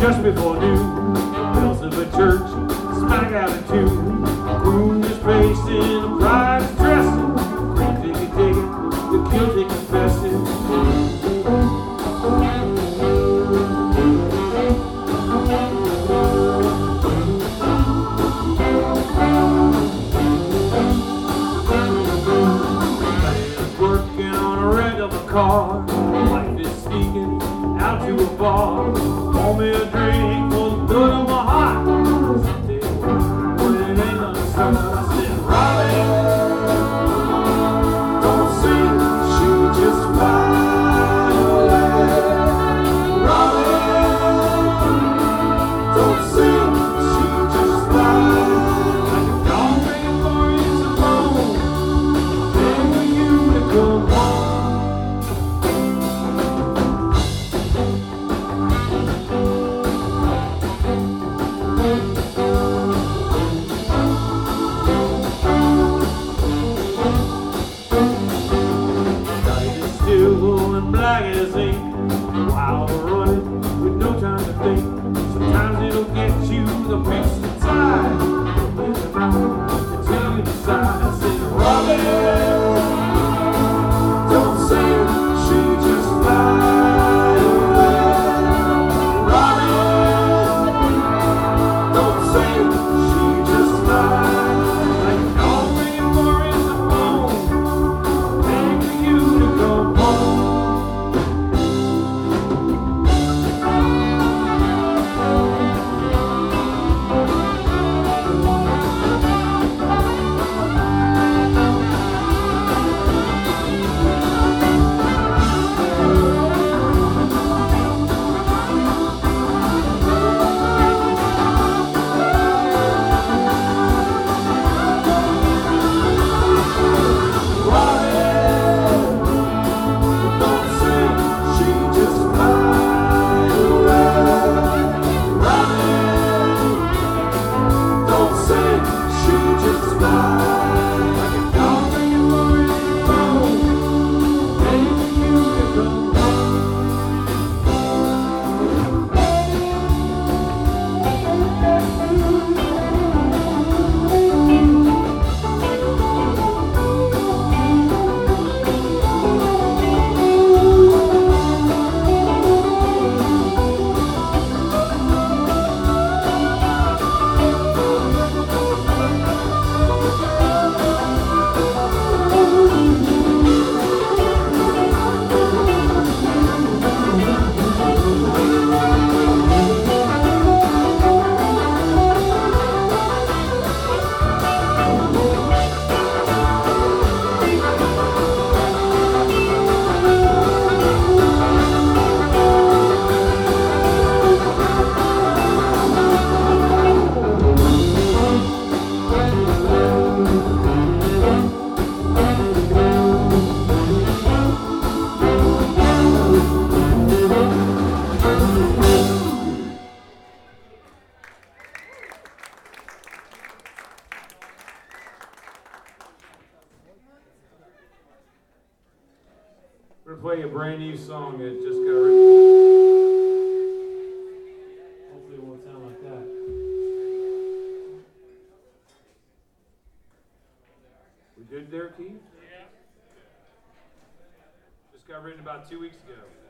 just before noon. The bells of a church smack out at two. A groom is pacing, a bride is dressing. Green ticket taken, the guilty confessing. Man's working on a red of a car. Wife is sneaking out to a bar. Pour me a drink for the good of my heart. Someday when it ain't gonna start, I said, Robbie, don't sing, she just fly away. Robbie, don't sing, she just fly. Like a dog waiting for his bone, begging for you to come home. Black as ink, wild running with no time to think. Sometimes it'll get you the piece of time. In the mouth until you decide. I said, Robbie, don't sing, she just fly away. Robbie, don't sing, she just fly. Like a dog waiting for his bone, begging for you to come home. We're playing a brand new song that just got written. Hopefully it won't sound like that. We good there, Keith? Yeah. Just got written about 2 weeks ago.